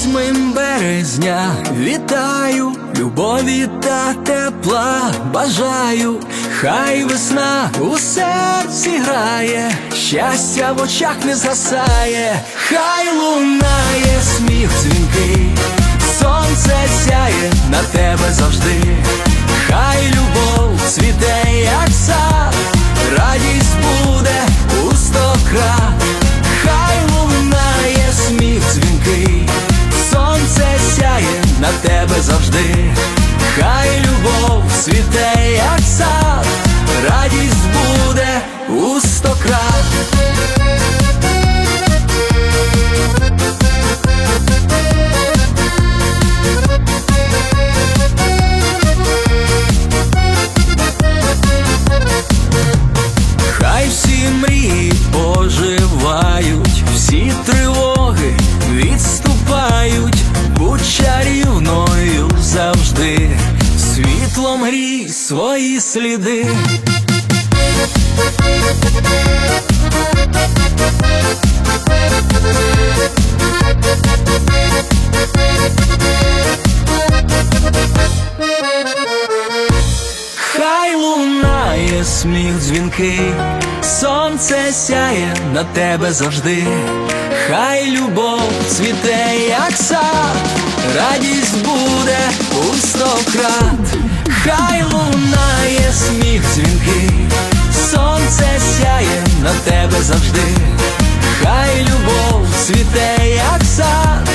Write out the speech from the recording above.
8 березня вітаю, любові та тепла бажаю. Хай весна у серці грає, щастя в очах не згасає. Хай лунає сміх дзвінкий, сонце сяє на тебе завжди. Хай любов цвіте, як сад, радість буде у 100 крат. Хай лунає сміх дзвінкий, сонце сяє на тебе завжди. Хай любов цвіте, як сад, радість буде у 100 крат. Хай всі мрії оживають, всі тривоги відступають. Будь чарівною завжди, світлом грій свої сліди. Хай лунає сміх дзвінкий, сонце сяє на тебе завжди. Хай любов цвіте, як сад, радість буде у 100 крат. Хай лунає сміх дзвінкий, сонце сяє на тебе завжди. Хай любов цвіте, як сад,